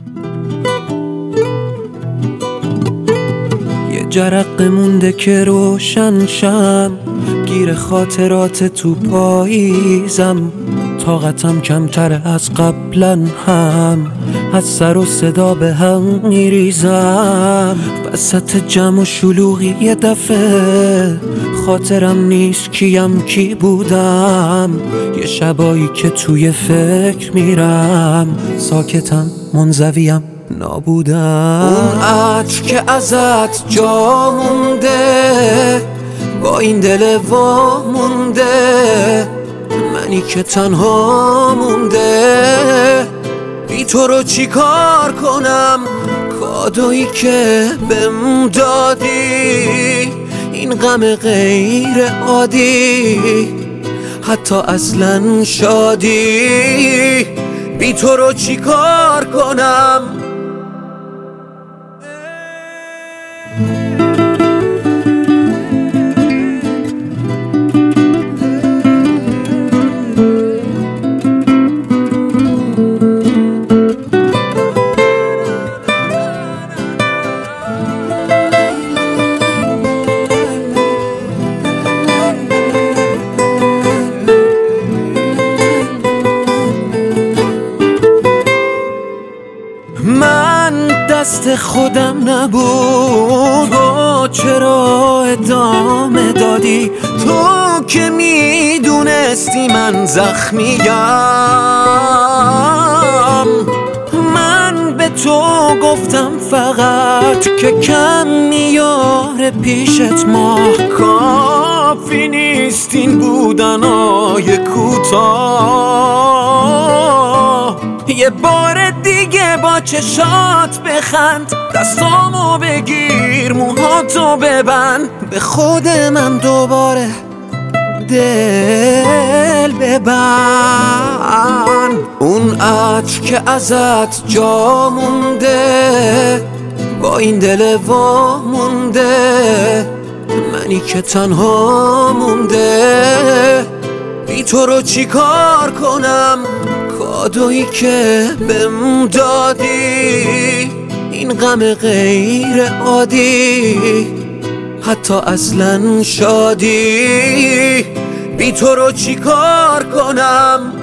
یه جرقه مونده که روشن شم، گیر خاطرات تو پاییزم. طاقتم کمتره از قبلا هم، از سر و صدا به هم میریزم. وسط جمع و شلوغی یه دفعه خاطرم نیست کیم کی بودم. یه شبایی که توی فکر میرم، ساکتم منزویم نابودم. اون عطر که ازت جا مونده، با این دل وا مونده، منی که تنها مونده. بی تو رو چی کار کنم؟ کادویی که بهم دادی، این غم غیر عادی، حتی اصلا شادی. بی تو رو چی کار کنم؟ من دست خودم نبود، تو چرا ادامه دادی؟ تو که میدونستی من زخمیم. من به تو گفتم فقط که کم میاره پیشت ماه. کافی نیست این بودنای کوتاه. یه بار دیگه با چشات بخند، دستامو بگیر موهاتو ببند، به خود من دوباره دل ببند. اون عطر که ازت جا مونده، با این دل وا مونده، منی که تنها مونده. بی تو رو چی کار کنم؟ کادویی که بهم دادی، این غم غیر عادی، حتی اصلا شادی. بی تو رو چی کار کنم؟